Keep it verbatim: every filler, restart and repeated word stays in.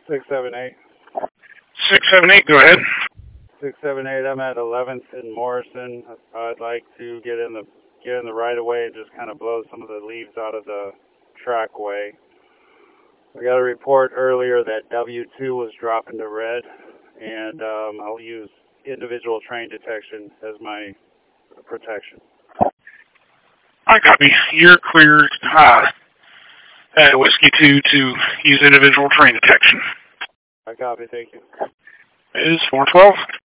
six seven eight. six seven eight, go ahead. six seven eight, I'm at eleventh and Morrison. I'd like to get in the get in the right of way and just kind of blow some of the leaves out of the trackway. I got a report earlier that W two was dropping to red, and um, I'll use individual train detection as my protection. I copy. You're cleared uh, at Whiskey two to use individual train detection. I copy, thank you. It is four twelve.